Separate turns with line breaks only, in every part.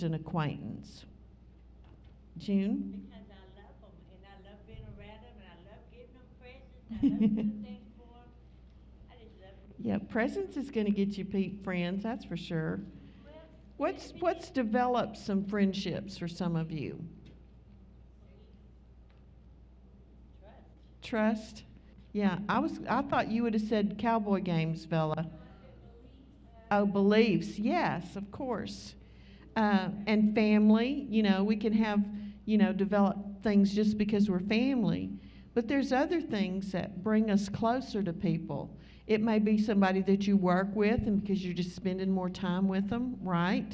an acquaintance? June?
Because I love them, and I love being around them, and I love getting them presents, and I love doing things for them. I just love it.
Yeah, presents is going to get you friends, that's for sure.
Well,
What's developed some friendships for some of you?
trust.
Trust? Yeah, I thought you would have said cowboy games, Bella. Oh, beliefs, yes, of course. And family, we can have, develop things just because we're family. But there's other things that bring us closer to people. It may be somebody that you work with, and because you're just spending more time with them, right?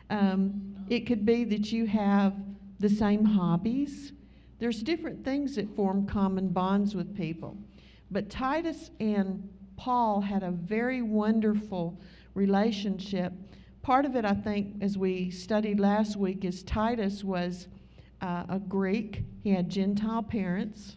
It could be that you have the same hobbies. There's different things that form common bonds with people. But Titus and Paul had a very wonderful relationship. Part of it, I think, as we studied last week, is Titus was a Greek. He had Gentile parents.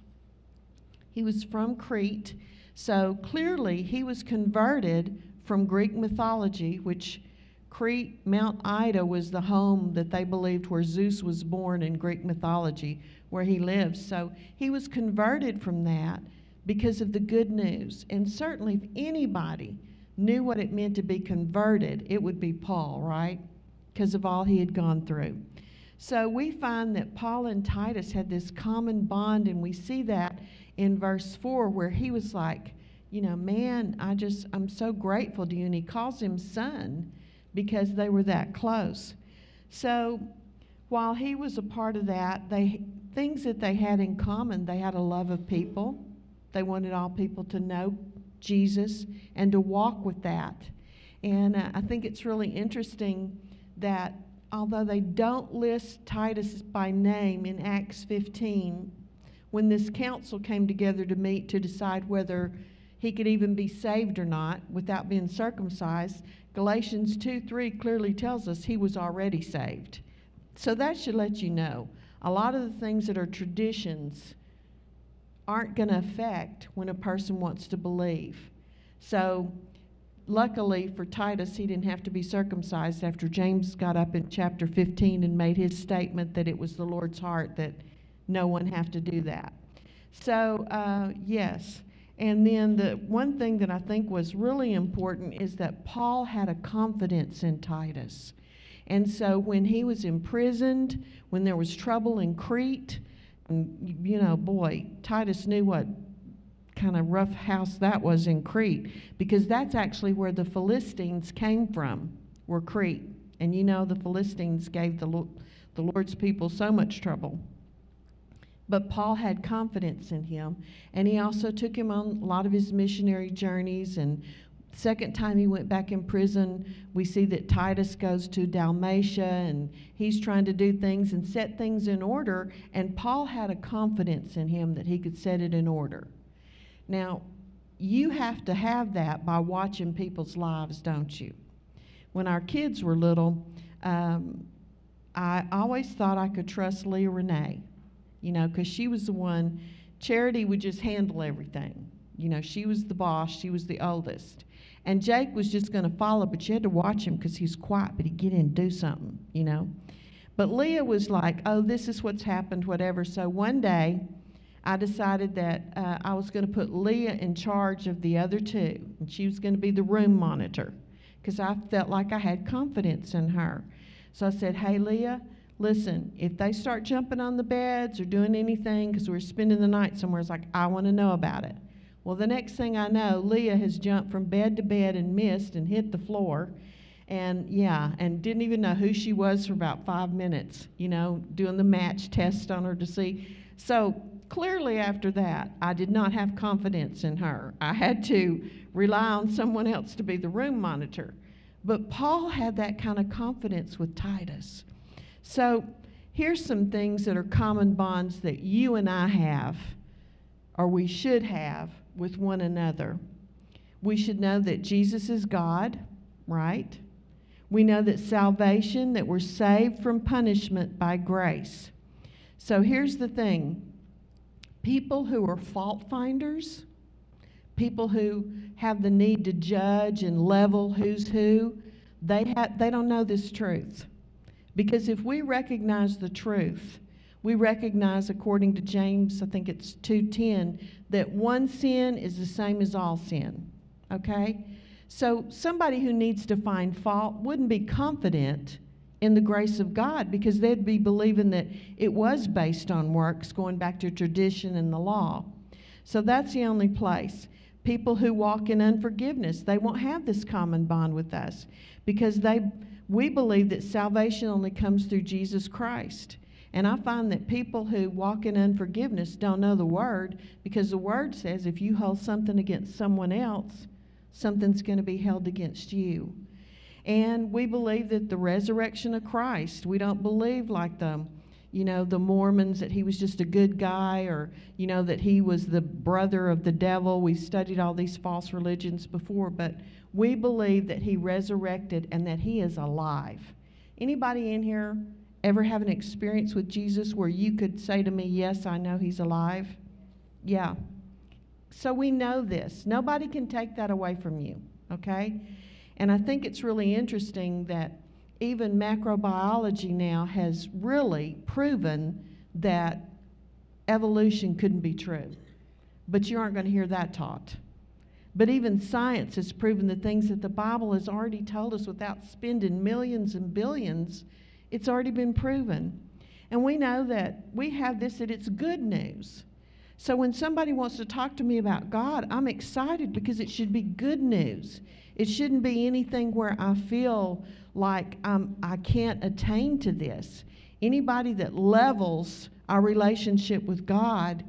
He was from Crete. So clearly he was converted from Greek mythology, which Crete, Mount Ida was the home that they believed where Zeus was born in Greek mythology, where he lived. So he was converted from that because of the good news. And certainly if anybody knew what it meant to be converted, it would be Paul, right? Because of all he had gone through. So we find that Paul and Titus had this common bond, and we see that in verse 4 where he was like, man, I'm so grateful to you. And he calls him son because they were that close. So while he was a part of that, things that they had in common, they had a love of people. They wanted all people to know Jesus and to walk with that. And I think it's really interesting that although they don't list Titus by name in Acts 15, when this council came together to meet to decide whether he could even be saved or not without being circumcised, Galatians 2:3 clearly tells us he was already saved. So that should let you know a lot of the things that are traditions aren't going to affect when a person wants to believe. So luckily for Titus, he didn't have to be circumcised after James got up in chapter 15 and made his statement that it was the Lord's heart that no one have to do that. So, yes. And then the one thing that I think was really important is that Paul had a confidence in Titus. And so when he was imprisoned, when there was trouble in Crete, boy, Titus knew what kind of rough house that was in Crete, because that's actually where the Philistines came from, were Crete. And the Philistines gave the Lord's people so much trouble. But Paul had confidence in him, and he also took him on a lot of his missionary journeys. And second time he went back in prison, we see that Titus goes to Dalmatia, and he's trying to do things and set things in order, and Paul had a confidence in him that he could set it in order. Now, you have to have that by watching people's lives, don't you? When our kids were little, I always thought I could trust Leah Renee, because she was the one. Charity would just handle everything. She was the boss. She was the oldest. And Jake was just going to follow, but you had to watch him because he's quiet, but he'd get in and do something, But Leah was like, oh, this is what's happened, whatever. So one day, I decided that I was going to put Leah in charge of the other two, and she was going to be the room monitor because I felt like I had confidence in her. So I said, hey, Leah, listen, if they start jumping on the beds or doing anything because we're spending the night somewhere, it's like, I want to know about it. Well, the next thing I know, Leah has jumped from bed to bed and missed and hit the floor. And didn't even know who she was for about 5 minutes, doing the match test on her to see. So clearly after that, I did not have confidence in her. I had to rely on someone else to be the room monitor. But Paul had that kind of confidence with Titus. So here's some things that are common bonds that you and I have, or we should have, with one another. We should know that Jesus is God, right? We know that salvation, that we're saved from punishment by grace. So here's the thing. People who are fault finders, people who have the need to judge and level who's who, they don't know this truth. Because if we recognize the truth, we recognize, according to James, I think it's 2:10, that one sin is the same as all sin, okay? So somebody who needs to find fault wouldn't be confident in the grace of God, because they'd be believing that it was based on works, going back to tradition and the law. So that's the only place. People who walk in unforgiveness, they won't have this common bond with us, because we believe that salvation only comes through Jesus Christ. And I find that people who walk in unforgiveness don't know the Word, because the Word says if you hold something against someone else, something's going to be held against you. And we believe that the resurrection of Christ, we don't believe like the Mormons, that he was just a good guy, or, that he was the brother of the devil. We've studied all these false religions before, but we believe that he resurrected and that he is alive. Anybody in here ever have an experience with Jesus where you could say to me, yes, I know he's alive? Yeah. So we know this. Nobody can take that away from you, okay? And I think it's really interesting that even macrobiology now has really proven that evolution couldn't be true. But you aren't going to hear that taught. But even science has proven the things that the Bible has already told us without spending millions and billions. It's already been proven. And we know that we have this, that it's good news. So when somebody wants to talk to me about God, I'm excited, because it should be good news. It shouldn't be anything where I feel like I can't attain to this. Anybody that levels our relationship with God,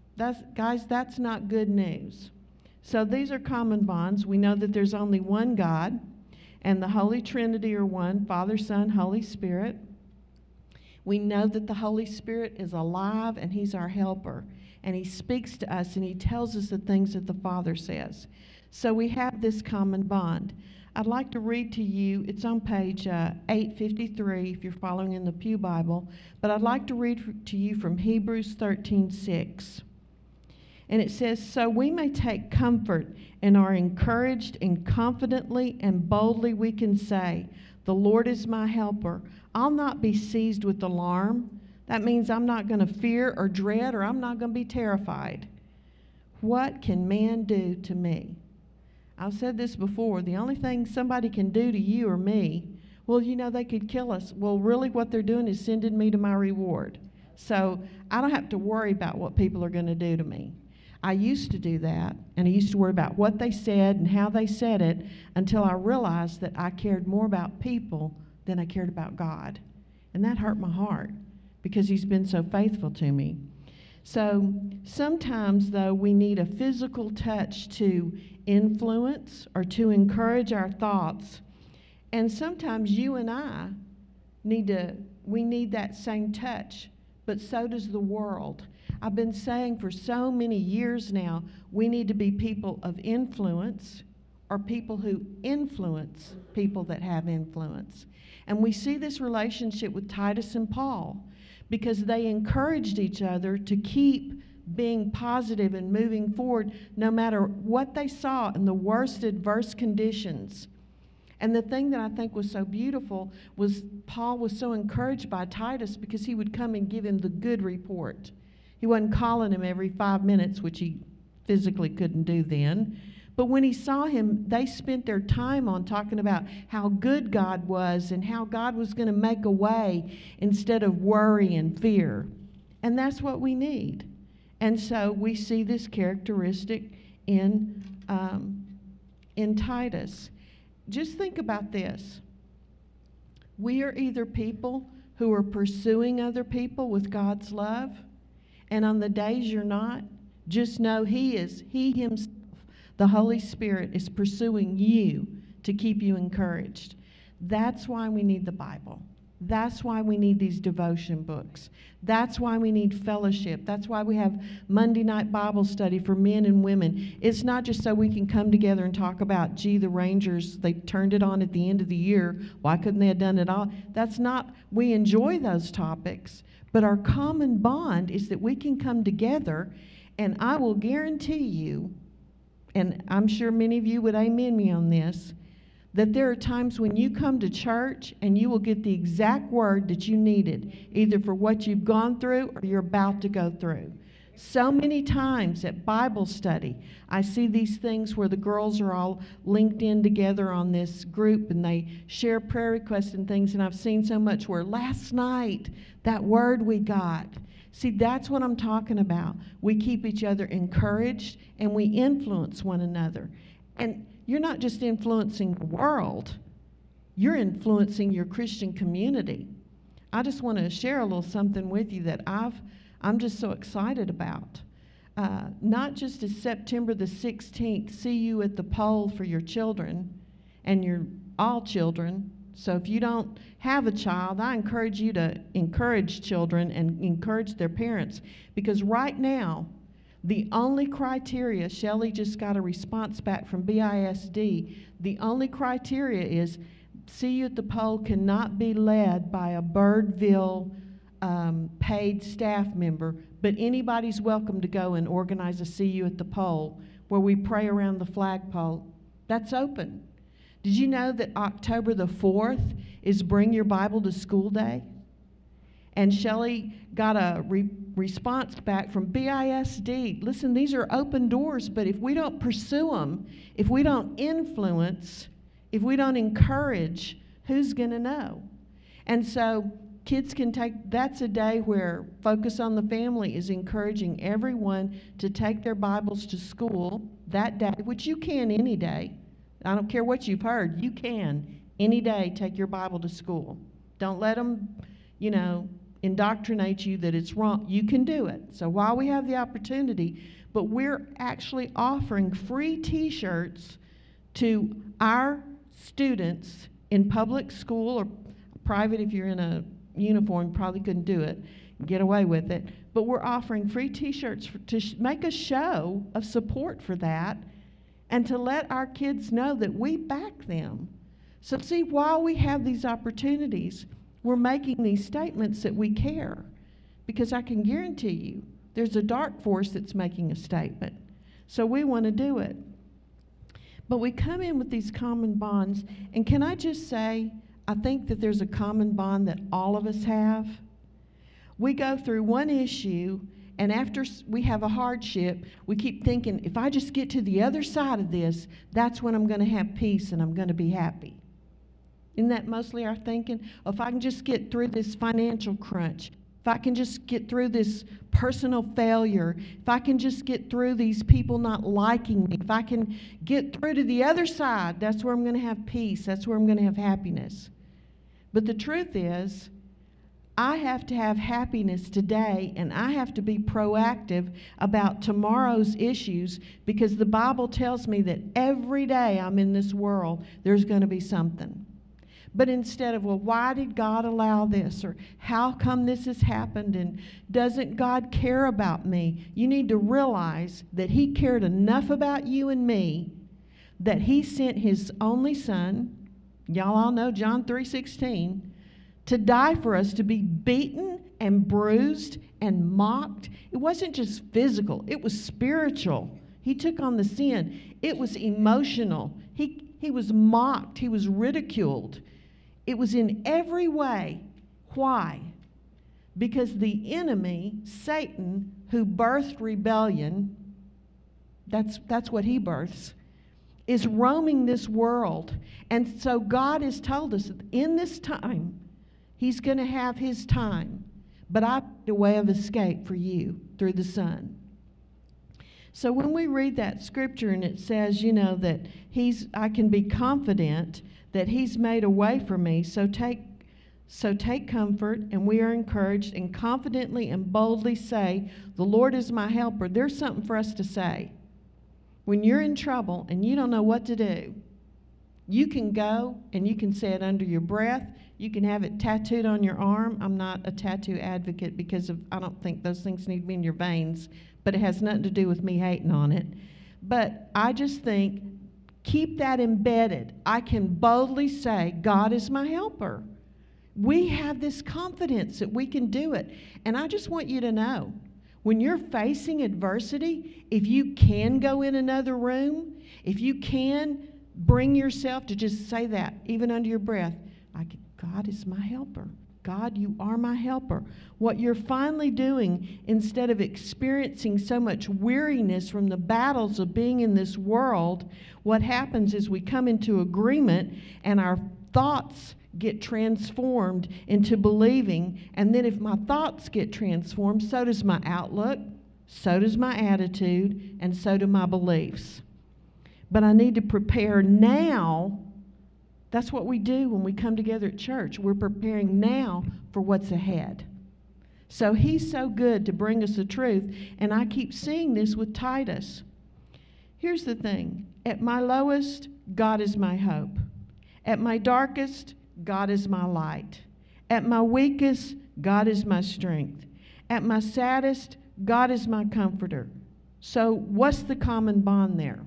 that's not good news. So these are common bonds. We know that there's only one God, and the Holy Trinity are one, Father, Son, Holy Spirit. We know that the Holy Spirit is alive, and he's our helper. And he speaks to us, and he tells us the things that the Father says. So we have this common bond. I'd like to read to you, it's on page 853 if you're following in the Pew Bible, but I'd like to read to you from Hebrews 13:6. And it says, so we may take comfort and are encouraged, and confidently and boldly we can say, the Lord is my helper. I'll not be seized with alarm. That means I'm not going to fear or dread, or I'm not going to be terrified. What can man do to me? I've said this before. The only thing somebody can do to you or me, well, they could kill us. Well, really what they're doing is sending me to my reward. So I don't have to worry about what people are going to do to me. I used to do that, and I used to worry about what they said and how they said it, until I realized that I cared more about people than I cared about God. And that hurt my heart, because he's been so faithful to me. So sometimes, though, we need a physical touch to influence or to encourage our thoughts. And sometimes you and I need that same touch, but so does the world. I've been saying for so many years now, we need to be people of influence, or people who influence people that have influence. And we see this relationship with Titus and Paul, because they encouraged each other to keep being positive and moving forward no matter what they saw in the worst adverse conditions. And the thing that I think was so beautiful was Paul was so encouraged by Titus, because he would come and give him the good report. He wasn't calling him every 5 minutes, which he physically couldn't do then. But when he saw him, they spent their time on talking about how good God was and how God was going to make a way instead of worry and fear. And that's what we need. And so we see this characteristic in Titus. Just think about this. We are either people who are pursuing other people with God's love, and on the days you're not, just know He Himself, the Holy Spirit, is pursuing you to keep you encouraged. That's why we need the Bible. That's why we need these devotion books. That's why we need fellowship. That's why we have Monday night Bible study for men and women. It's not just so we can come together and talk about, gee, the Rangers, they turned it on at the end of the year. Why couldn't they have done it all? That's not, we enjoy those topics, but our common bond is that we can come together, and I will guarantee you, and I'm sure many of you would amen me on this, that there are times when you come to church and you will get the exact word that you needed, either for what you've gone through or you're about to go through. So many times at Bible study, I see these things where the girls are all linked in together on this group and they share prayer requests and things, and I've seen so much where last night, that word we got. See, that's what I'm talking about. We keep each other encouraged and we influence one another. And you're not just influencing the world, you're influencing your Christian community. I just want to share a little something with you that I'm just so excited about. Not just as September the 16th, see you at the poll for your children and your all children. So if you don't have a child, I encourage you to encourage children and encourage their parents, because right now, the only criteria, Shelley just got a response back from BISD, the only criteria is see you at the poll cannot be led by a Birdville paid staff member, but anybody's welcome to go and organize a see you at the poll where we pray around the flagpole. That's open. Did you know that October the 4th is Bring Your Bible to School Day? And Shelley got a response back from BISD. Listen, these are open doors, but if we don't pursue them, if we don't influence, if we don't encourage, who's going to know? And so kids can that's a day where Focus on the Family is encouraging everyone to take their Bibles to school that day, which you can any day. I don't care what you've heard. You can any day take your Bible to school. Don't let them, indoctrinate you that it's wrong. You can do it. So while we have the opportunity, but we're actually offering free T-shirts to our students in public school or private. If you're in a uniform, probably couldn't do it, get away with it. But we're offering free T-shirts to make a show of support for that and to let our kids know that we back them. So see, while we have these opportunities, we're making these statements that we care, because I can guarantee you there's a dark force that's making a statement. So we want to do it. But we come in with these common bonds, and can I just say, I think that there's a common bond that all of us have. We go through one issue, and after we have a hardship, we keep thinking, if I just get to the other side of this, that's when I'm going to have peace and I'm going to be happy. Isn't that mostly our thinking? If I can just get through this financial crunch, if I can just get through this personal failure, if I can just get through these people not liking me, if I can get through to the other side, that's where I'm going to have peace, that's where I'm going to have happiness. But the truth is, I have to have happiness today, and I have to be proactive about tomorrow's issues, because the Bible tells me that every day I'm in this world, there's going to be something. But instead of, well, why did God allow this? Or how come this has happened? And doesn't God care about me? You need to realize that He cared enough about you and me that He sent His only Son, y'all all know John 3:16, to die for us, to be beaten and bruised and mocked. It wasn't just physical, it was spiritual. He took on the sin. It was emotional. He was mocked. He was ridiculed. It was in every way. Why? Because the enemy, Satan, who birthed rebellion, that's what he births, is roaming this world. And so God has told us that in this time, He's going to have His time. But I've made a way of escape for you through the Son. So when we read that scripture and it says, that I can be confident that He's made a way for me, so take comfort, and we are encouraged, and confidently and boldly say, the Lord is my helper. There's something for us to say. When you're in trouble and you don't know what to do, you can go and you can say it under your breath. You can have it tattooed on your arm. I'm not a tattoo advocate because I don't think those things need to be in your veins, but it has nothing to do with me hating on it. But I just think, keep that embedded. I can boldly say, God is my helper. We have this confidence that we can do it. And I just want you to know, when you're facing adversity, if you can go in another room, if you can bring yourself to just say that, even under your breath. God is my helper. God, you are my helper. What you're finally doing, instead of experiencing so much weariness from the battles of being in this world, what happens is we come into agreement and our thoughts get transformed into believing. And then if my thoughts get transformed, so does my outlook, so does my attitude, and so do my beliefs. But I need to prepare now. That's what we do when we come together at church. We're preparing now for what's ahead. So he's so good to bring us the truth. And I keep seeing this with Titus. Here's the thing. At my lowest, God is my hope. At my darkest, God is my light. At my weakest, God is my strength. At my saddest, God is my comforter. So what's the common bond there?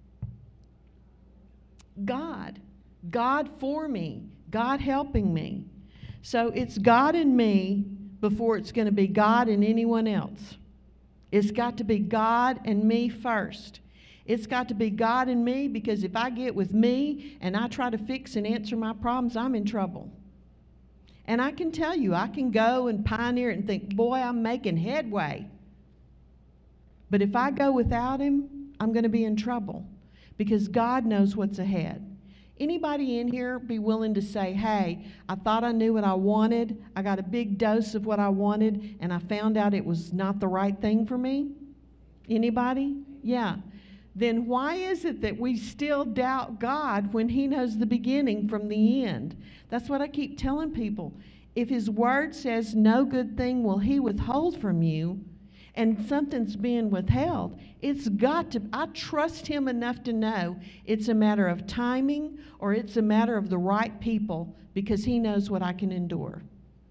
God. God for me. God helping me. So it's God in me before it's going to be God in anyone else. It's got to be God and me first. It's got to be God and me, because if I get with me and I try to fix and answer my problems, I'm in trouble. And I can tell you, I can go and pioneer it and think, boy, I'm making headway. But if I go without him, I'm going to be in trouble, because God knows what's ahead. Anybody in here be willing to say, hey, I thought I knew what I wanted, I got a big dose of what I wanted, and I found out it was not the right thing for me? Anybody? Yeah. Then why is it that we still doubt God when he knows the beginning from the end? That's what I keep telling people. If his word says no good thing will he withhold from you, and something's being withheld, it's got to, I trust him enough to know it's a matter of timing, or it's a matter of the right people, because he knows what I can endure.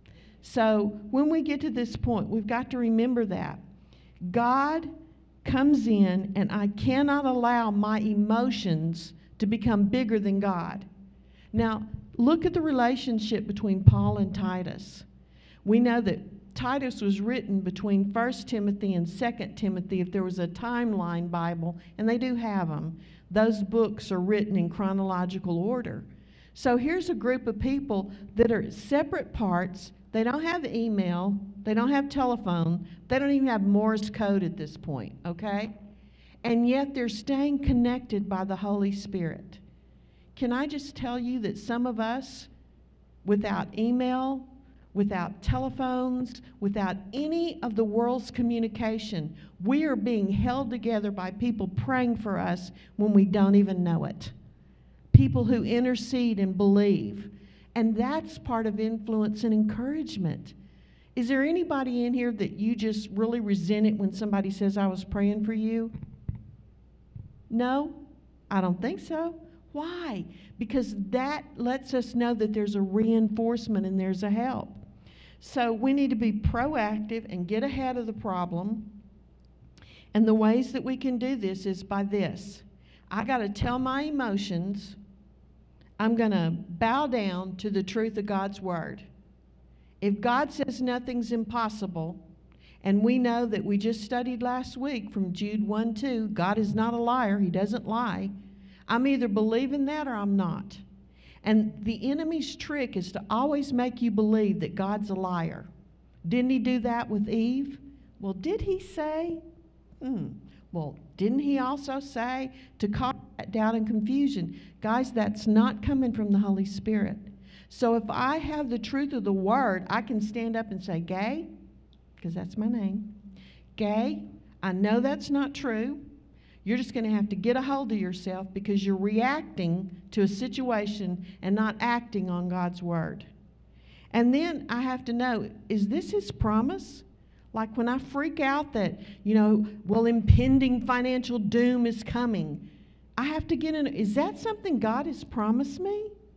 So when we get to this point, we've got to remember that God comes in, and I cannot allow my emotions to become bigger than God. Now, look at the relationship between Paul and Titus. We know that Titus was written between 1 Timothy and 2 Timothy, if there was a timeline Bible, and they do have them. Those books are written in chronological order. So here's a group of people that are separate parts. They don't have email. They don't have telephone. They don't even have Morse code at this point, okay? And yet they're staying connected by the Holy Spirit. Can I just tell you that some of us, without email, without telephones, without any of the world's communication, we are being held together by people praying for us when we don't even know it. People who intercede and believe. And that's part of influence and encouragement. Is there anybody in here that you just really resent it when somebody says, I was praying for you? No? I don't think so. Why? Because that lets us know that there's a reinforcement and there's a help. So we need to be proactive and get ahead of the problem. And the ways that we can do this is by this. I got to tell my emotions, I'm going to bow down to the truth of God's word. If God says nothing's impossible, and we know that we just studied last week from Jude 1:2, God is not a liar, he doesn't lie. I'm either believing that or I'm not. And the enemy's trick is to always make you believe that God's a liar. Didn't he do that with Eve? Well, did he say? Well, didn't he also say to cause that doubt and confusion? Guys, that's not coming from the Holy Spirit. So if I have the truth of the word, I can stand up and say, Gay, because that's my name. Gay, I know that's not true. You're just going to have to get a hold of yourself, because you're reacting to a situation and not acting on God's word. And then I have to know, is this his promise? Like when I freak out that, impending financial doom is coming, I have to get in. Is that something God has promised me?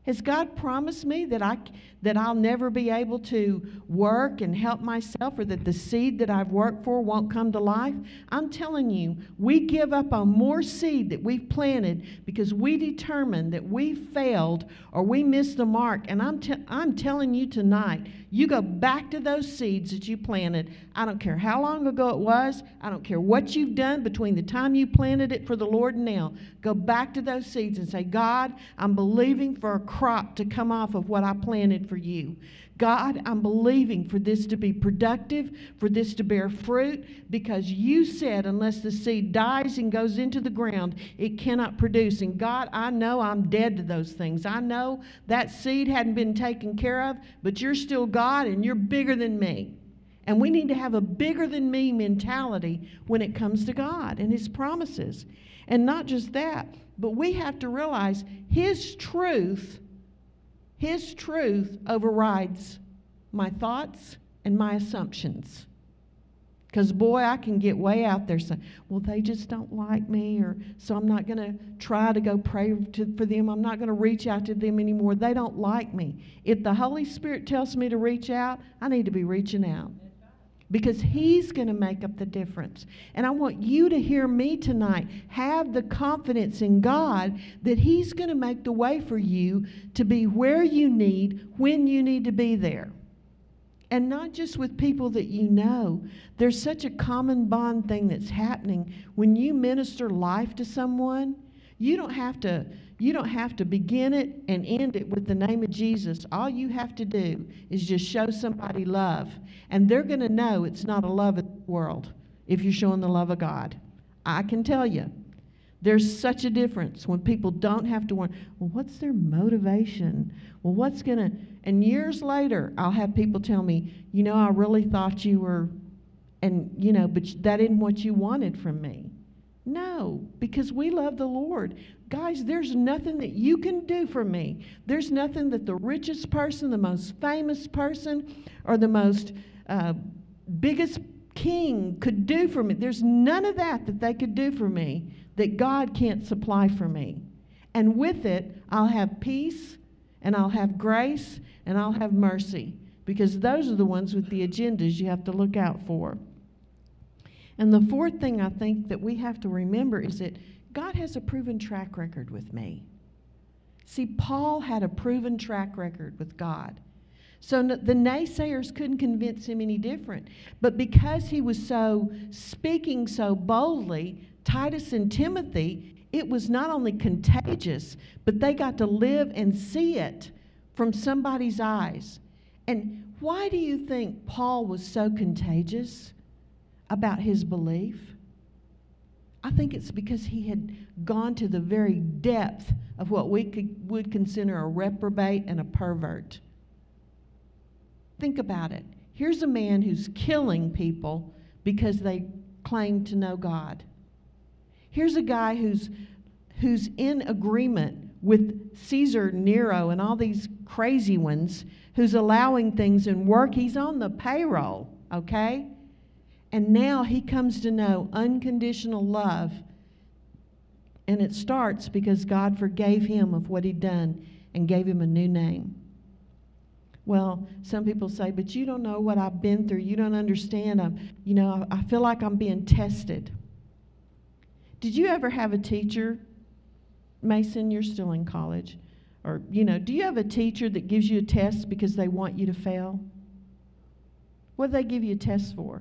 Has God promised me that I'll never be able to work and help myself, or that the seed that I've worked for won't come to life? I'm telling you, we give up on more seed that we've planted because we determined that we failed or we missed the mark. And I'm telling you tonight, you go back to those seeds that you planted. I don't care how long ago it was. I don't care what you've done between the time you planted it for the Lord and now. Go back to those seeds and say, God, I'm believing for a crop to come off of what I planted for you. God, I'm believing for this to be productive, for this to bear fruit, because you said unless the seed dies and goes into the ground, it cannot produce. And God, I know I'm dead to those things. I know that seed hadn't been taken care of, but you're still God and you're bigger than me. And we need to have a bigger than me mentality when it comes to God and His promises. And not just that, but we have to realize His truth overrides my thoughts and my assumptions. Because, boy, I can get way out there saying, well, they just don't like me, or so I'm not going to try to go pray for them. I'm not going to reach out to them anymore. They don't like me. If the Holy Spirit tells me to reach out, I need to be reaching out. Because He's going to make up the difference. And I want you to hear me tonight. Have the confidence in God that He's going to make the way for you to be where you need, when you need to be there. And not just with people that you know. There's such a common bond thing that's happening. When you minister life to someone, you don't have to begin it and end it with the name of Jesus. All you have to do is just show somebody love. And they're going to know it's not a love of the world if you're showing the love of God. I can tell you. There's such a difference when people don't have to wonder, well, what's their motivation? Well, and years later, I'll have people tell me, I really thought you were, but that isn't what you wanted from me. No, because we love the Lord. Guys, there's nothing that you can do for me. There's nothing that the richest person, the most famous person, or the most biggest king could do for me. There's none of that they could do for me that God can't supply for me. And with it, I'll have peace, and I'll have grace, and I'll have mercy, because those are the ones with the agendas you have to look out for. And the fourth thing I think that we have to remember is that God has a proven track record with me. See, Paul had a proven track record with God. So the naysayers couldn't convince him any different. But because he was speaking so boldly, Titus and Timothy, it was not only contagious, but they got to live and see it from somebody's eyes. And why do you think Paul was so contagious about his belief? I think it's because he had gone to the very depth of what we would consider a reprobate and a pervert. Think about it. Here's a man who's killing people because they claim to know God. Here's a guy who's in agreement with Caesar Nero and all these crazy ones, who's allowing things and work. He's on the payroll, okay? And now he comes to know unconditional love. And it starts because God forgave him of what he'd done and gave him a new name. Well, some people say, but you don't know what I've been through. You don't understand. I feel like I'm being tested. Did you ever have a teacher, Mason, you're still in college, or, do you have a teacher that gives you a test because they want you to fail? What do they give you a test for?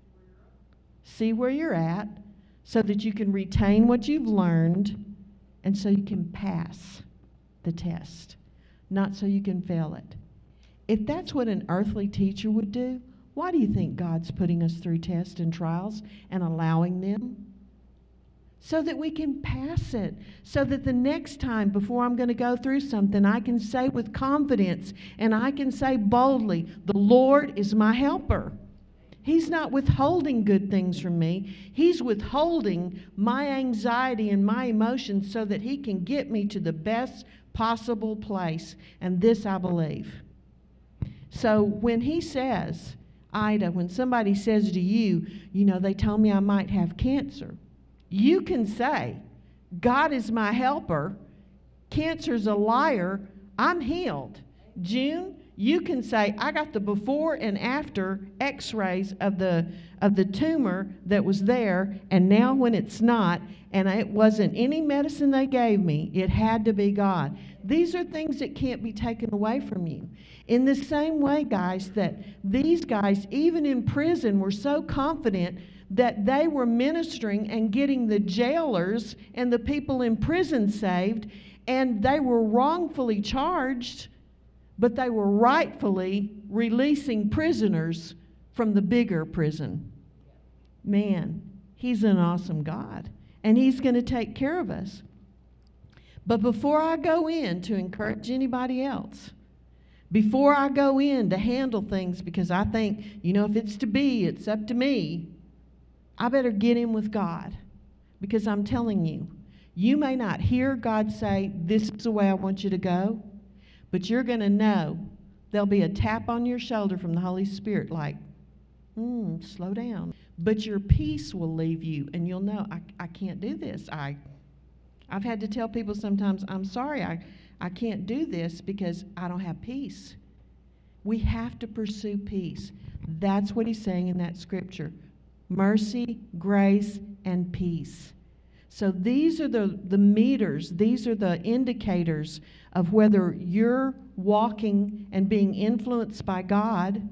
See where you're at so that you can retain what you've learned and so you can pass the test, not so you can fail it. If that's what an earthly teacher would do, why do you think God's putting us through tests and trials and allowing them? So that we can pass it, so that the next time before I'm going to go through something, I can say with confidence and I can say boldly, the Lord is my helper. He's not withholding good things from me. He's withholding my anxiety and my emotions so that He can get me to the best possible place. And this I believe. So when He says, Ida, when somebody says to you, they told me I might have cancer, you can say, God is my helper. Cancer's a liar. I'm healed. June, you can say, I got the before and after x-rays of the tumor that was there, and now when it's not, and it wasn't any medicine they gave me, it had to be God. These are things that can't be taken away from you. In the same way, guys, that these guys, even in prison, were so confident that they were ministering and getting the jailers and the people in prison saved, and they were wrongfully charged, but they were rightfully releasing prisoners from the bigger prison. Man, he's an awesome God, and he's going to take care of us. But before I go in to encourage anybody else, before I go in to handle things because I think, if it's to be, it's up to me, I better get in with God. Because I'm telling you, you may not hear God say, this is the way I want you to go, but you're going to know there'll be a tap on your shoulder from the Holy Spirit like, slow down. But your peace will leave you, and you'll know, I can't do this. I've had to tell people sometimes, I'm sorry, I can't do this because I don't have peace. We have to pursue peace. That's what he's saying in that scripture. Mercy, grace, and peace. So these are the meters, these are the indicators of whether you're walking and being influenced by God,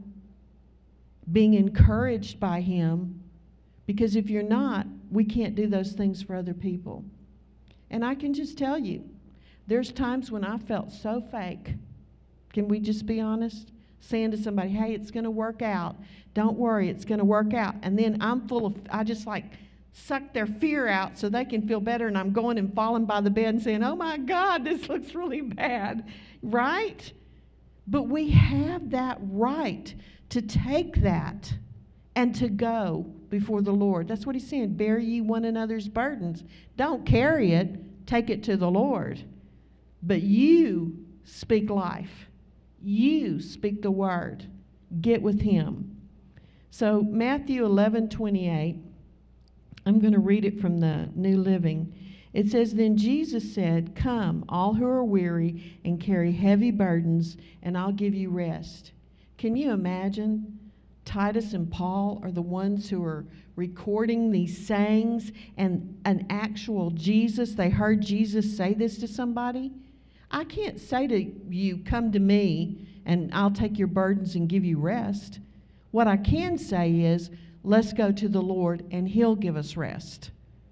being encouraged by him, because if you're not, we can't do those things for other people. And I can just tell you, there's times when I felt so fake. Can we just be honest? Saying to somebody, hey, it's going to work out. Don't worry, it's going to work out. And then I just suck their fear out so they can feel better, and I'm going and falling by the bed and saying, oh my God, this looks really bad, right? But we have that right to take that and to go before the Lord. That's what he's saying, bear ye one another's burdens. Don't carry it, take it to the Lord. But you speak life. You speak the word. Get with him. So Matthew 11:28, I'm going to read it from the New Living. It says, then Jesus said, come, all who are weary and carry heavy burdens, and I'll give you rest. Can you imagine? Titus and Paul are the ones who are recording these sayings, and an actual Jesus, they heard Jesus say this to somebody. I can't say to you, come to me, and I'll take your burdens and give you rest. What I can say is, let's go to the Lord, and he'll give us rest.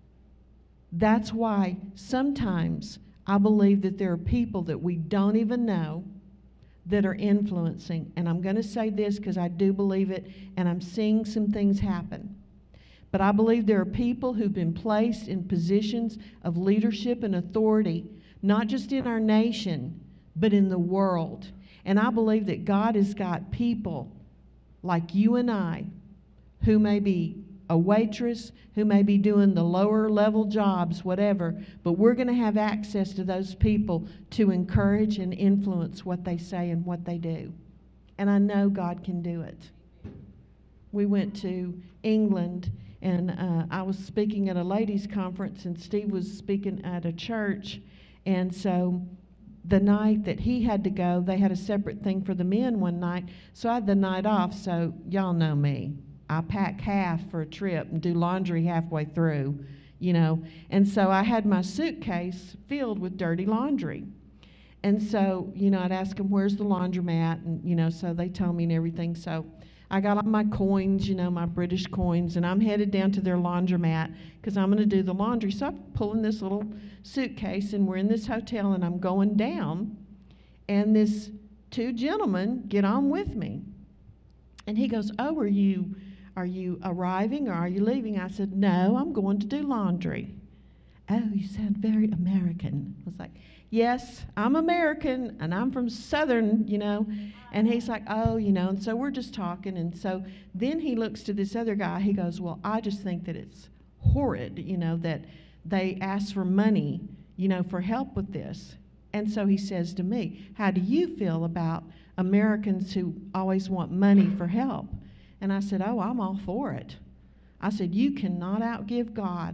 That's why sometimes I believe that there are people that we don't even know that are influencing. And I'm going to say this because I do believe it, and I'm seeing some things happen. But I believe there are people who've been placed in positions of leadership and authority, not just in our nation, but in the world. And I believe that God has got people like you and I who may be a waitress, who may be doing the lower level jobs, whatever, but we're going to have access to those people to encourage and influence what they say and what they do. And I know God can do it. We went to England, and I was speaking at a ladies' conference, and Steve was speaking at a church, and so the night that he had to go, they had a separate thing for the men one night, so I had the night off, so y'all know me. I pack half for a trip and do laundry halfway through, And so I had my suitcase filled with dirty laundry. And so, I'd ask them, where's the laundromat? And, so they told me and everything. So I got all my coins, my British coins, and I'm headed down to their laundromat because I'm going to do the laundry. So I'm pulling this little suitcase, and we're in this hotel, and I'm going down. And this two gentlemen get on with me. And he goes, oh, are you arriving or are you leaving? I said, no, I'm going to do laundry. Oh, you sound very American. I was like, yes, I'm American, and I'm from Southern, And he's like, oh, and so we're just talking. And so then he looks to this other guy. He goes, well, I just think that it's horrid, that they ask for money, for help with this. And so he says to me, how do you feel about Americans who always want money for help? And I said, oh, I'm all for it. I said, you cannot outgive God.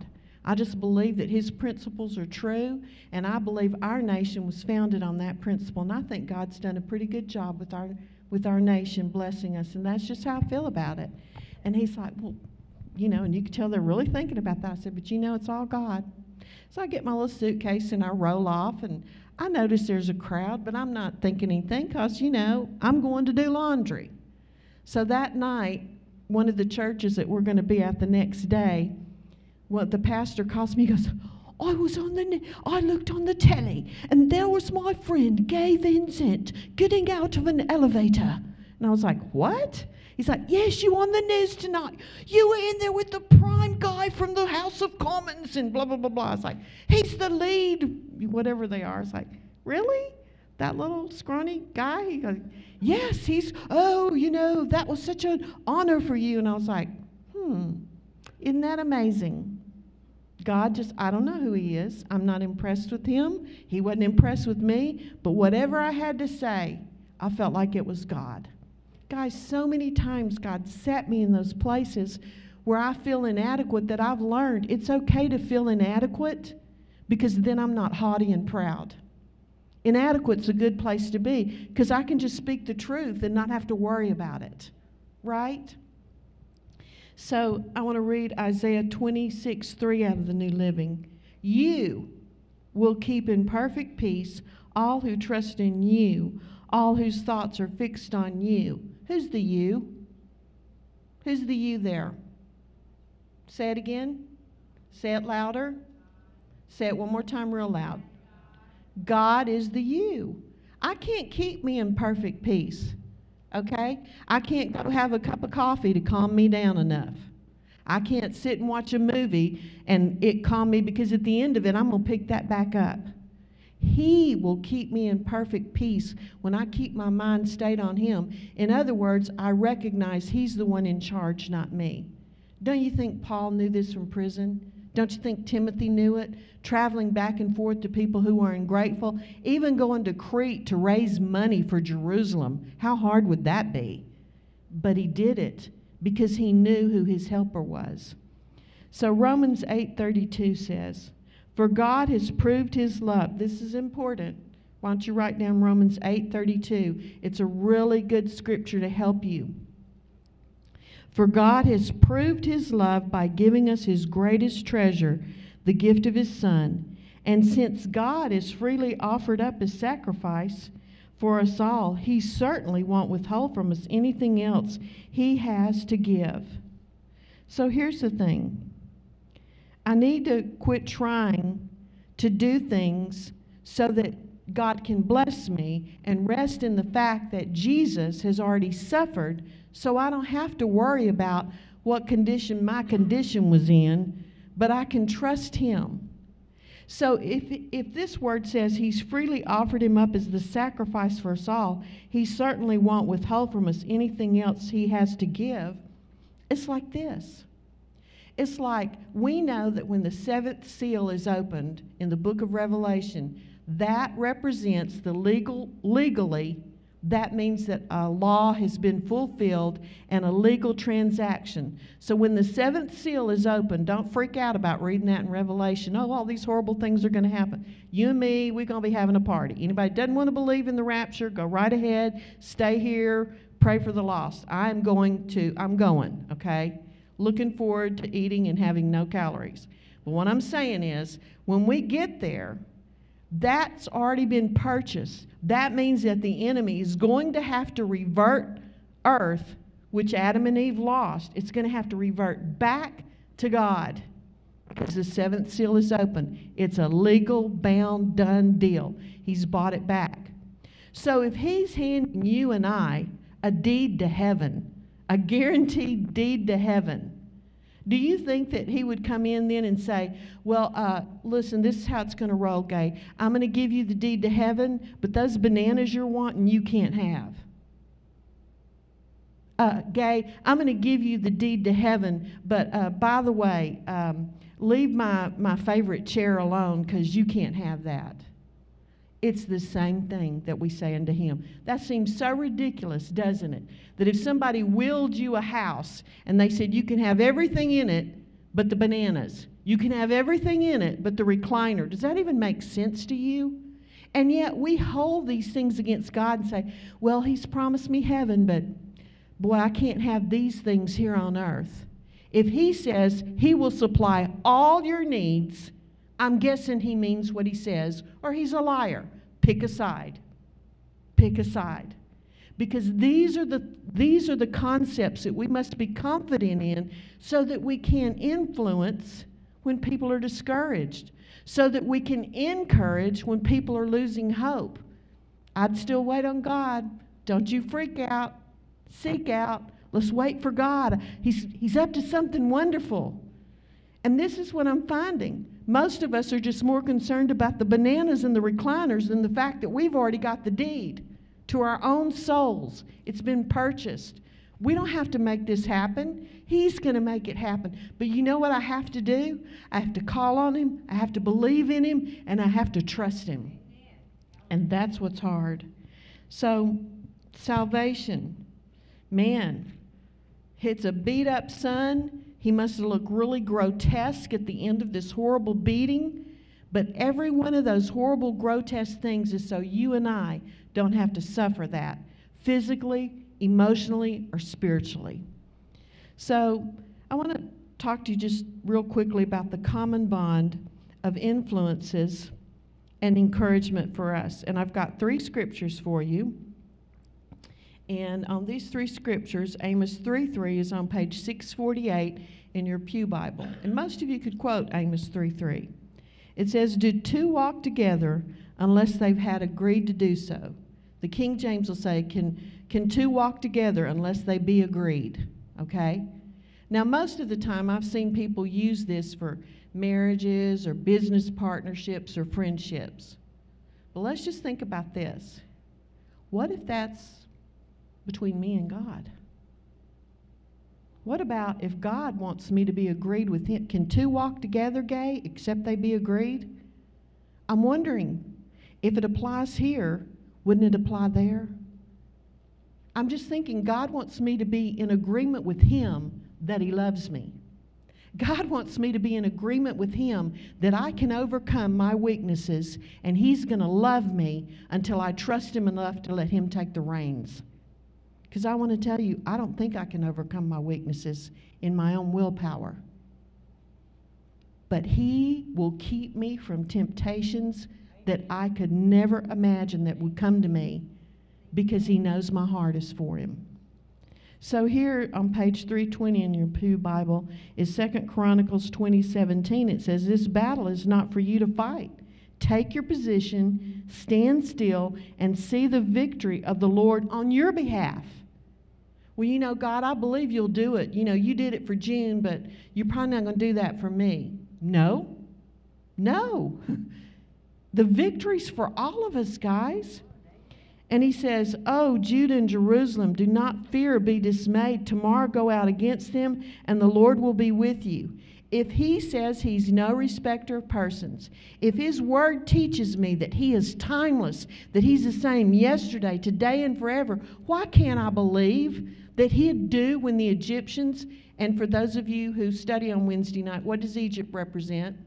I just believe that his principles are true, and I believe our nation was founded on that principle. And I think God's done a pretty good job with our nation, blessing us, and that's just how I feel about it. And he's like, well, and you can tell they're really thinking about that. I said, but it's all God. So I get my little suitcase and I roll off, and I notice there's a crowd, but I'm not thinking anything because, I'm going to do laundry. So that night, one of the churches that we're going to be at the next day, the pastor calls me, he goes, I looked on the telly, and there was my friend, Gay Vincent, getting out of an elevator. And I was like, what? He's like, yes, you on the news tonight. You were in there with the prime guy from the House of Commons and blah, blah, blah, blah. I was like, he's the lead, whatever they are. It's like, really? That little scrawny guy? He goes, yes, that was such an honor for you. And I was like, isn't that amazing? God I don't know who he is. I'm not impressed with him. He wasn't impressed with me. But whatever I had to say, I felt like it was God. Guys, so many times God set me in those places where I feel inadequate, that I've learned it's okay to feel inadequate, because then I'm not haughty and proud. Inadequate's a good place to be, because I can just speak the truth and not have to worry about it, right? So I want to read Isaiah 26:3 out of the New Living. You will keep in perfect peace all who trust in you, all whose thoughts are fixed on you. Who's the you? Who's the you there? Say it again. Say it louder. Say it one more time real loud. God is the you. I can't keep me in perfect peace, okay? I can't go have a cup of coffee to calm me down enough. I can't sit and watch a movie and it calm me, because at the end of it, I'm going to pick that back up. He will keep me in perfect peace when I keep my mind stayed on him. In other words, I recognize he's the one in charge, not me. Don't you think Paul knew this from prison? Don't you think Timothy knew it? Traveling back and forth to people who were ungrateful, even going to Crete to raise money for Jerusalem. How hard would that be? But he did it because he knew who his helper was. So Romans 8:32 says, for God has proved his love. This is important. Why don't you write down Romans 8:32? It's a really good scripture to help you. For God has proved his love by giving us his greatest treasure, the gift of his Son. And since God has freely offered up his sacrifice for us all, he certainly won't withhold from us anything else he has to give. So here's the thing. I need to quit trying to do things so that God can bless me, and rest in the fact that Jesus has already suffered, so I don't have to worry about what condition my condition was in, but I can trust him. So if this word says he's freely offered him up as the sacrifice for us all, he certainly won't withhold from us anything else he has to give. It's like this. It's like we know that when the seventh seal is opened in the book of Revelation, that represents the legally, that means that a law has been fulfilled and a legal transaction. So when the seventh seal is opened, don't freak out about reading that in Revelation. Oh, all these horrible things are going to happen. You and me, we're going to be having a party. Anybody doesn't want to believe in the rapture, go right ahead, stay here, pray for the lost. I'm going, okay? Looking forward to eating and having no calories. But what I'm saying is, when we get there, that's already been purchased. That means that the enemy is going to have to revert earth, which Adam and Eve lost. It's going to have to revert back to God, because the seventh seal is open. It's a legal, bound, done deal. He's bought it back. So if he's handing you and I a deed to heaven, a guaranteed deed to heaven, do you think that he would come in then and say, well, listen, this is how it's going to roll, Gay. I'm going to give you the deed to heaven, but those bananas you're wanting, you can't have. Gay, I'm going to give you the deed to heaven, but by the way, leave my favorite chair alone, because you can't have that. It's the same thing that we say unto him. That seems so ridiculous, doesn't it? That if somebody willed you a house and they said you can have everything in it but the bananas, You can have everything in it but the recliner. Does that even make sense to you? And yet we hold these things against God and say, well, He's promised me heaven, but boy, I can't have these things here on earth. If He says He will supply all your needs, I'm guessing He means what He says, or He's a liar. Pick a side. Pick a side. Because these are the concepts that we must be confident in so that we can influence when people are discouraged, so that we can encourage when people are losing hope. I'd still wait on God. Don't you freak out. Seek out. Let's wait for God. He's up to something wonderful. And this is what I'm finding. Most of us are just more concerned about the bananas and the recliners than the fact that we've already got the deed to our own souls. It's been purchased. We don't have to make this happen. He's going to make it happen. But you know what I have to do? I have to call on Him, I have to believe in Him, and I have to trust Him. And that's what's hard. So, salvation. Man, it's a beat up son. He must have looked really grotesque at the end of this horrible beating. But every one of those horrible, grotesque things is so you and I don't have to suffer that physically, emotionally, or spiritually. So I want to talk to you just real quickly about the common bond of influences and encouragement for us. And I've got 3 scriptures for you. And on these 3 scriptures, Amos 3:3 is on page 648 in your pew Bible. And most of you could quote Amos 3:3. It says, do 2 walk together unless they've had agreed to do so? The King James will say, can 2 walk together unless they be agreed? Okay? Now, most of the time, I've seen people use this for marriages or business partnerships or friendships. But let's just think about this. What if that's between me and God? What about if God wants me to be agreed with Him? Can 2 walk together, gay, except they be agreed? I'm wondering, if it applies here, wouldn't it apply there? I'm just thinking God wants me to be in agreement with Him that He loves me. God wants me to be in agreement with Him that I can overcome my weaknesses and He's going to love me until I trust Him enough to let Him take the reins. Because I want to tell you, I don't think I can overcome my weaknesses in my own willpower. But He will keep me from temptations that I could never imagine that would come to me because He knows my heart is for Him. So here on page 320 in your pew Bible is 2 Chronicles 20:17. It says, this battle is not for you to fight. Take your position, stand still, and see the victory of the Lord on your behalf. Well, you know, God, I believe You'll do it. You know, You did it for June, but You're probably not going to do that for me. No. No. The victory's for all of us, guys. And He says, oh, Judah and Jerusalem, do not fear or be dismayed. Tomorrow go out against them, and the Lord will be with you. If He says He's no respecter of persons, if His word teaches me that He is timeless, that He's the same yesterday, today, and forever, why can't I believe that He'd do when the Egyptians, and for those of you who study on Wednesday night, what does Egypt represent?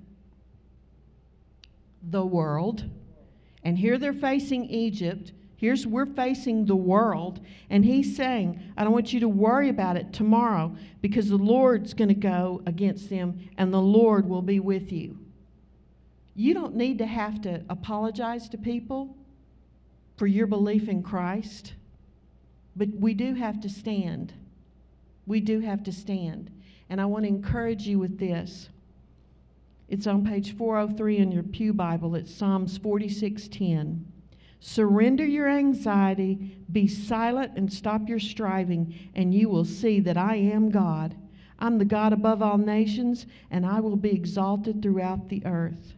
The world. And here they're facing Egypt. We're facing the world, and He's saying, I don't want you to worry about it tomorrow because the Lord's going to go against them and the Lord will be with you. You don't need to have to apologize to people for your belief in Christ, but we do have to stand. We do have to stand. And I want to encourage you with this. It's on page 403 in your pew Bible. It's Psalms 46:10. Surrender your anxiety, be silent and stop your striving, and you will see that I am God. I'm the God above all nations, and I will be exalted throughout the earth.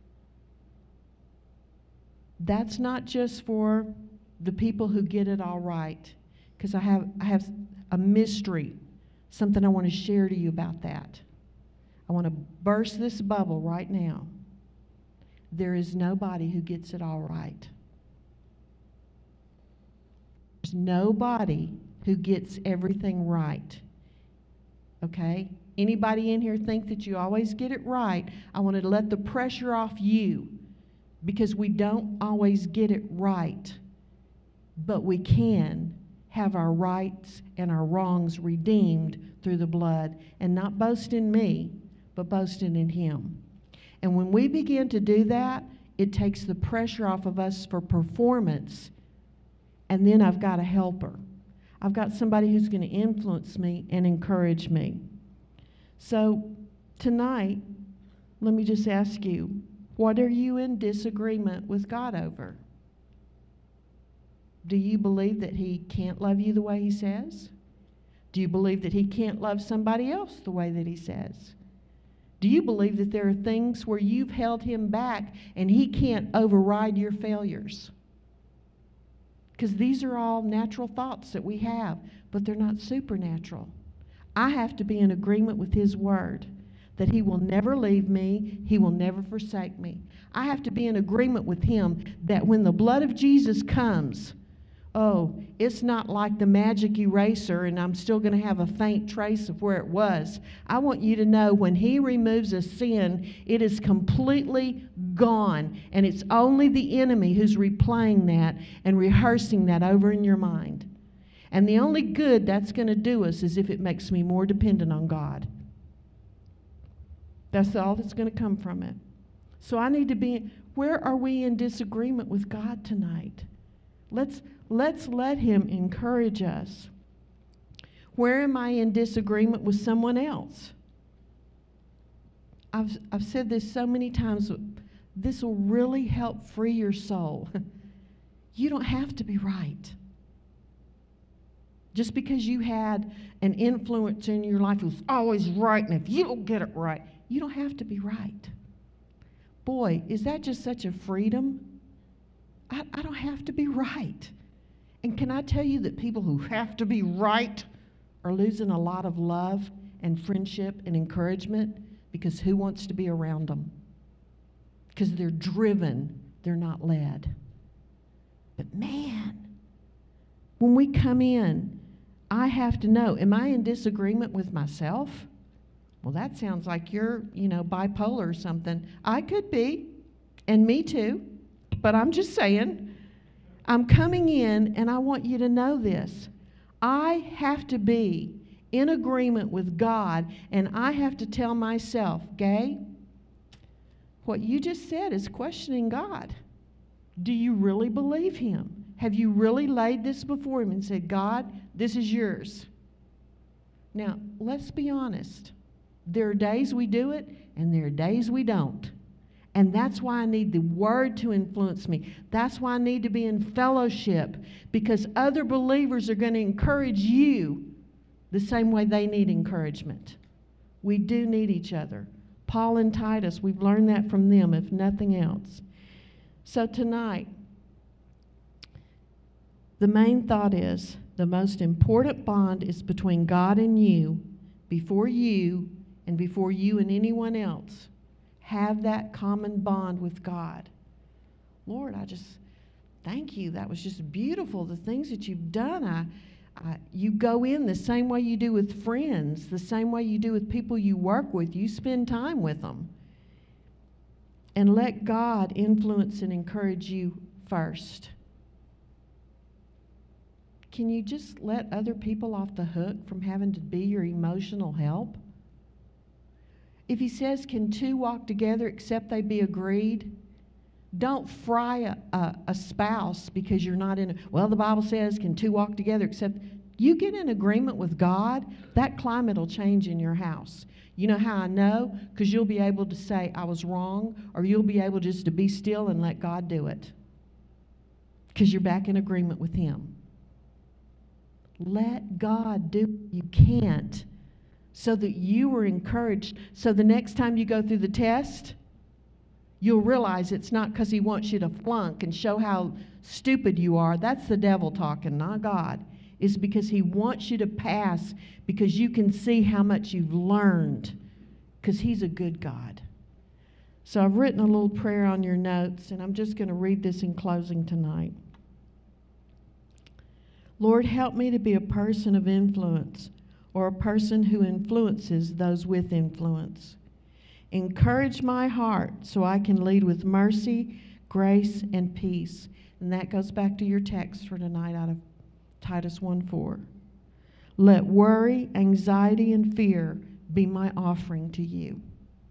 That's not just for the people who get it all right, because I have a mystery, something I want to share to you about that. I want to burst this bubble right now. There is nobody who gets it all right. There's nobody who gets everything right. Okay? Anybody in here think that you always get it right? I want to let the pressure off you, because we don't always get it right. But we can have our rights and our wrongs redeemed through the blood, and not boast in me, but boasting in Him. And when we begin to do that, it takes the pressure off of us for performance. And then I've got a helper. I've got somebody who's going to influence me and encourage me. So tonight, let me just ask you, what are you in disagreement with God over? Do you believe that He can't love you the way He says? Do you believe that He can't love somebody else the way that He says? Do you believe that there are things where you've held Him back and He can't override your failures? Because these are all natural thoughts that we have, but they're not supernatural. I have to be in agreement with His word that He will never leave me, He will never forsake me. I have to be in agreement with Him that when the blood of Jesus comes, oh, it's not like the magic eraser and I'm still going to have a faint trace of where it was. I want you to know when He removes a sin, it is completely gone. And it's only the enemy who's replaying that and rehearsing that over in your mind. And the only good that's going to do us is if it makes me more dependent on God. That's all that's going to come from it. So I need to be, where are we in disagreement with God tonight? Let's let Him encourage us. Where am I in disagreement with someone else? I've said this so many times. This will really help free your soul. You don't have to be right. Just because you had an influence in your life who's always right, and if you don't get it right, you don't have to be right. Boy, is that just such a freedom? I don't have to be right. And can I tell you that people who have to be right are losing a lot of love and friendship and encouragement, because who wants to be around them? Because they're driven, they're not led. But man, when we come in, I have to know, am I in disagreement with myself? Well, that sounds like you're, bipolar or something. I could be, and me too. But I'm just saying, I'm coming in and I want you to know this. I have to be in agreement with God, and I have to tell myself, Gay, what you just said is questioning God. Do you really believe Him? Have you really laid this before Him and said, God, this is yours? Now, let's be honest. There are days we do it, and there are days we don't. And that's why I need the Word to influence me. That's why I need to be in fellowship, because other believers are going to encourage you the same way they need encouragement. We do need each other. Paul and Titus, we've learned that from them, if nothing else. So tonight, the main thought is the most important bond is between God and you, before you and anyone else. Have that common bond with God. Lord, I just thank you. That was just beautiful. The things that you've done. You go in the same way you do with friends, the same way you do with people you work with. You spend time with them. And let God influence and encourage you first. Can you just let other people off the hook from having to be your emotional help? If He says, can two walk together except they be agreed? Don't fry a spouse because you're not in, well, the Bible says, can two walk together except, you get in agreement with God, that climate will change in your house. You know how I know? Because you'll be able to say, I was wrong, or you'll be able just to be still and let God do it. Because you're back in agreement with Him. Let God do what you can't, so that you are encouraged. So the next time you go through the test, you'll realize it's not because He wants you to flunk and show how stupid you are. That's the devil talking, not God. It's because He wants you to pass, because you can see how much you've learned, because He's a good God. So I've written a little prayer on your notes, and I'm just going to read this in closing tonight. Lord, help me to be a person of influence, or a person who influences those with influence. Encourage my heart so I can lead with mercy, grace, and peace. And that goes back to your text for tonight out of Titus 1:4. Let worry, anxiety, and fear be my offering to you.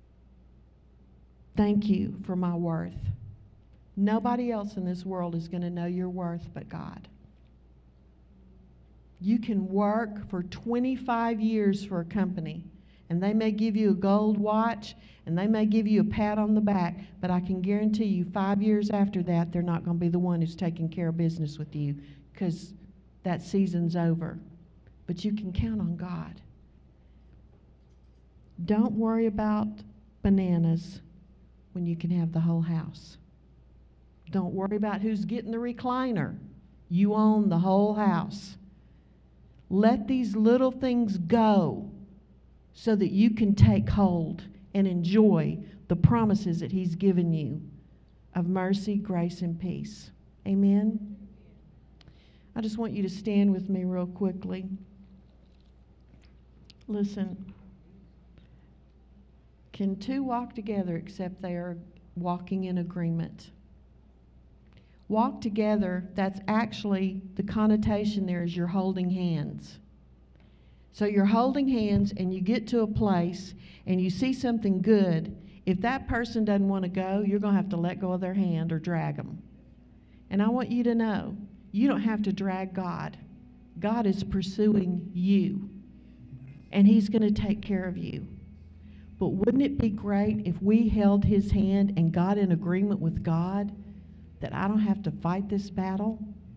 Thank you for my worth. Nobody else in this world is going to know your worth but God. You can work for 25 years for a company, and they may give you a gold watch, and they may give you a pat on the back, but I can guarantee you 5 years after that, they're not going to be the one who's taking care of business with you, because that season's over. But you can count on God. Don't worry about bananas when you can have the whole house. Don't worry about who's getting the recliner. You own the whole house. Let these little things go so that you can take hold and enjoy the promises that He's given you of mercy, grace, and peace. Amen? I just want you to stand with me real quickly. Listen. Can two walk together except they are walking in agreement? Walk together, that's actually the connotation there is you're holding hands. So you're holding hands and you get to a place and you see something good. If that person doesn't want to go, you're going to have to let go of their hand or drag them. And I want you to know, you don't have to drag God. God is pursuing you, and He's going to take care of you. But wouldn't it be great if we held His hand and got in agreement with God that I don't have to fight this battle?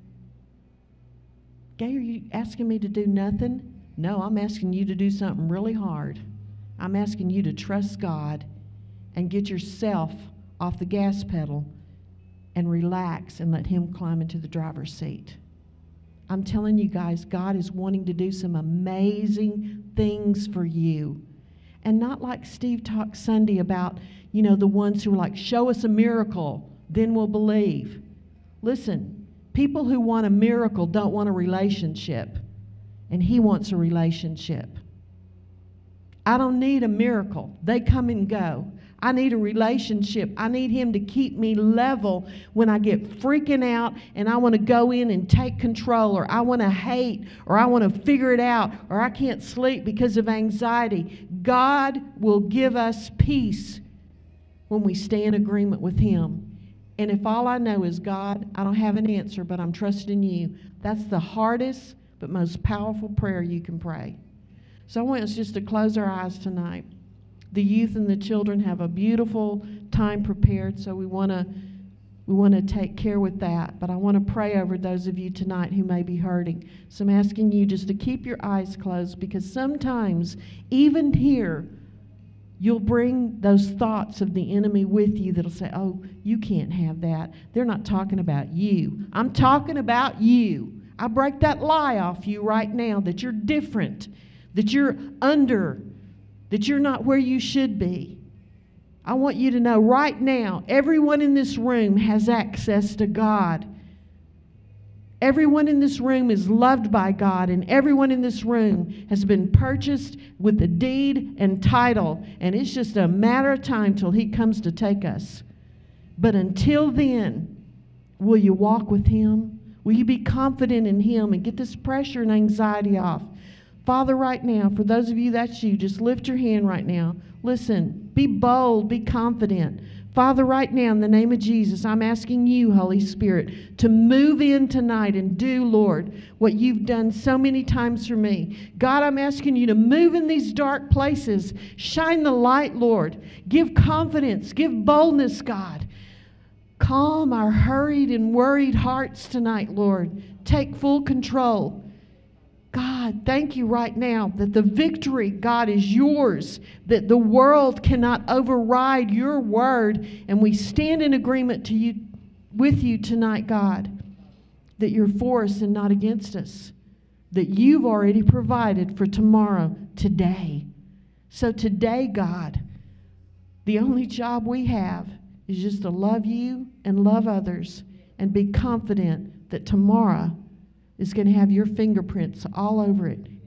Gay, are you asking me to do nothing? No, I'm asking you to do something really hard. I'm asking you to trust God and get yourself off the gas pedal and relax and let Him climb into the driver's seat. I'm telling you guys, God is wanting to do some amazing things for you. And not like Steve talked Sunday about, the ones who are like, show us a miracle, then we'll believe. Listen, people who want a miracle don't want a relationship, and He wants a relationship. I don't need a miracle. They come and go. I need a relationship. I need Him to keep me level when I get freaking out and I want to go in and take control, or I want to hate, or I want to figure it out, or I can't sleep because of anxiety. God will give us peace when we stay in agreement with Him. And if all I know is, God, I don't have an answer, but I'm trusting You, that's the hardest but most powerful prayer you can pray. So I want us just to close our eyes tonight. The youth and the children have a beautiful time prepared, so we want to take care with that. But I want to pray over those of you tonight who may be hurting. So I'm asking you just to keep your eyes closed, because sometimes, even here, you'll bring those thoughts of the enemy with you that'll say, oh, you can't have that. They're not talking about you. I'm talking about you. I break that lie off you right now that you're different, that you're that you're not where you should be. I want you to know right now, everyone in this room has access to God. Everyone in this room is loved by God, and everyone in this room has been purchased with a deed and title, and it's just a matter of time till He comes to take us. But until then, will you walk with Him? Will you be confident in Him and get this pressure and anxiety off? Father, right now, for those of you that's you, just lift your hand right now. Listen, be bold, be confident. Father, right now, in the name of Jesus, I'm asking You, Holy Spirit, to move in tonight and do, Lord, what You've done so many times for me. God, I'm asking You to move in these dark places. Shine the light, Lord. Give confidence, give boldness, God. Calm our hurried and worried hearts tonight, Lord. Take full control. God, thank You right now that the victory, God, is Yours, that the world cannot override Your word, and we stand in agreement with You tonight, God, that You're for us and not against us, that You've already provided for tomorrow, today. So today, God, the only job we have is just to love You and love others and be confident that tomorrow is going to have Your fingerprints all over it.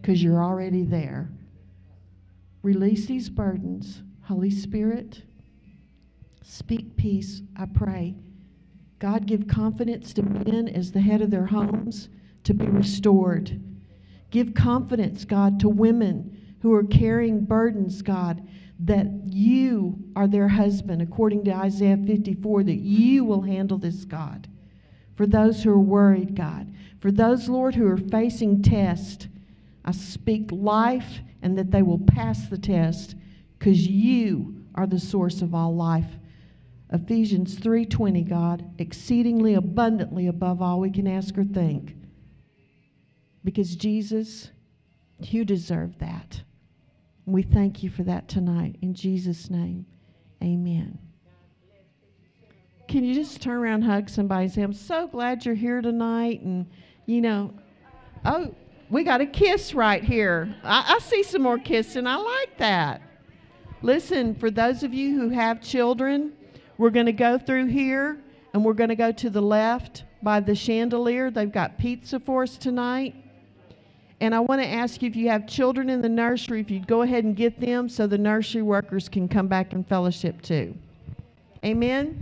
because you're already there. Release these burdens. Holy Spirit, speak peace, I pray. God, give confidence to men as the head of their homes to be restored. Give confidence, God, to women who are carrying burdens, God, that you are their husband, according to Isaiah 54, that you will handle this, God. For those who are worried, God. For those, Lord, who are facing tests, I speak life and that they will pass the test because you are the source of all life. Ephesians 3:20, God, exceedingly abundantly above all we can ask or think. Because Jesus, you deserve that. We thank you for that tonight. In Jesus' name, amen. Can you just turn around and hug somebody and say, I'm so glad you're here tonight. And, oh, we got a kiss right here. I see some more kissing. I like that. Listen, for those of you who have children, we're going to go through here, and we're going to go to the left by the chandelier. They've got pizza for us tonight. And I want to ask you, if you have children in the nursery, if you'd go ahead and get them so the nursery workers can come back and fellowship too. Amen?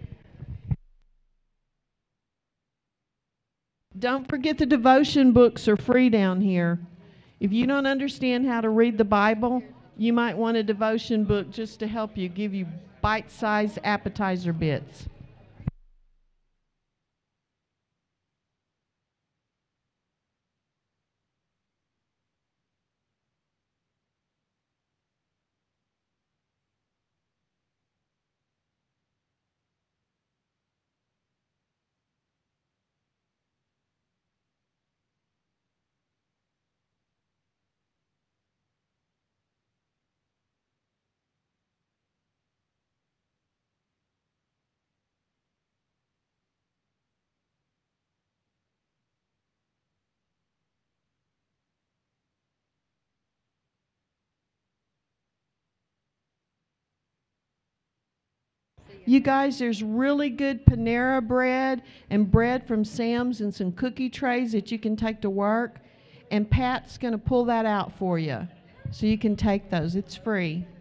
Don't forget the devotion books are free down here. If you don't understand how to read the Bible, you might want a devotion book just to help you, give you bite-sized appetizer bits. You guys, there's really good Panera bread and bread from Sam's and some cookie trays that you can take to work. And Pat's going to pull that out for you so you can take those. It's free.